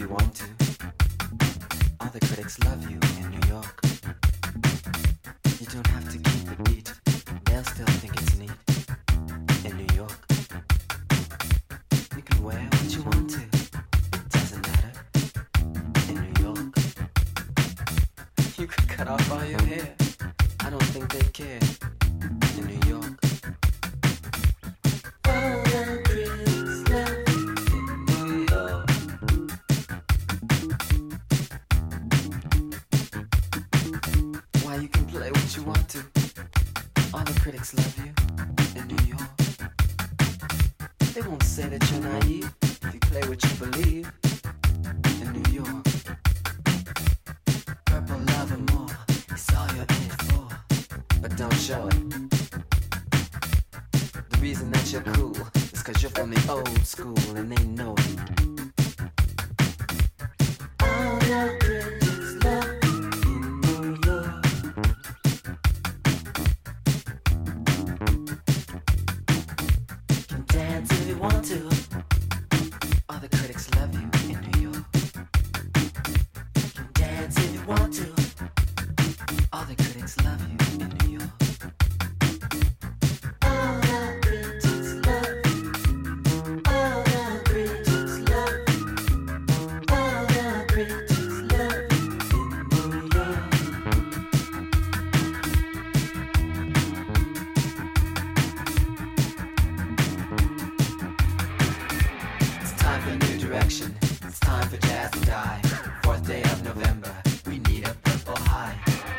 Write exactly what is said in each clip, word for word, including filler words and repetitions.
you want to. All the critics love you in New York. You don't have to keep the beat, they'll still think it's neat. In New York, you can wear what you want to, it doesn't matter. In New York, you could cut off all your hair, I don't think they care. In New York, all the critics love you in New York. Why, you can play what you want to, all the critics love you in New York. They won't say that you're naive if you play what you believe in New York. Purple love and more, it's all you're in it for, but don't show it. The reason that you're cool is cause you're from the old school and they know it. All the critics love you in New York. Can dance if you want to. All the critics love you in New York. Can dance if you want to. All the critics love you in New York. All the critics love you. All the critics love you. All the critics love you in New York. It's time for a new direction. It's time for jazz to die. Fourth day of November, we need a purple high.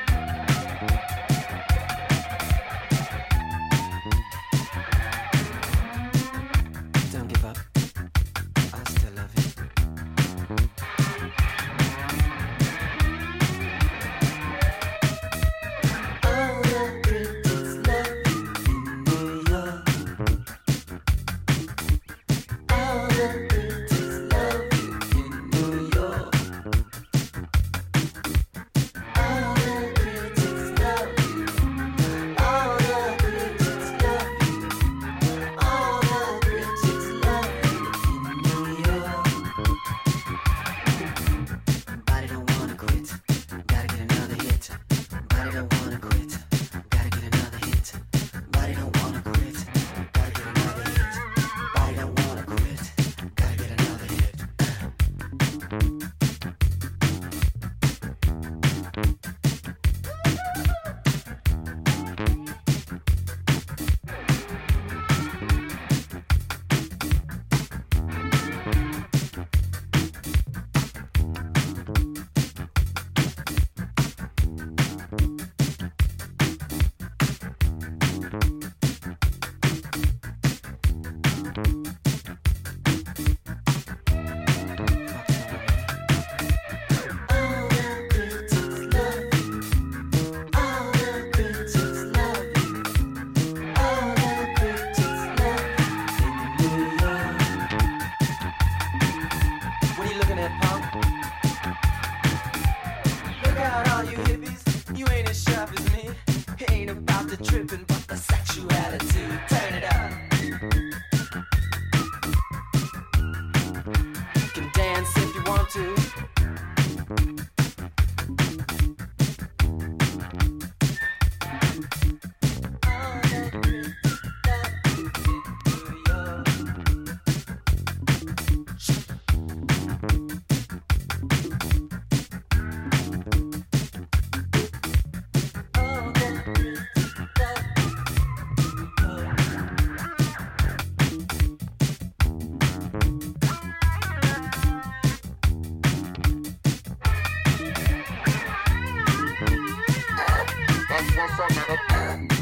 Don't give up, I still love you. All the critics love you in New York. All the critics love you in New York. All the critics love you. All the critics love you. All the critics love you in New York. Body don't wanna quit, gotta get another hit. Body don't wanna quit, gotta get another hit. Body don't wanna quit, gotta get another hit. Body don't wanna quit, gotta get another hit. All the critics love you. All the critics love you. All the critics love you in New York. What are you looking at, punk? Look out, all you hippies. You ain't as sharp as me. It ain't about the tripping, but the sexuality. Turn it up. You can dance if you want to. All the critics love you in New York. All the critics love you. That's what's up, nigga.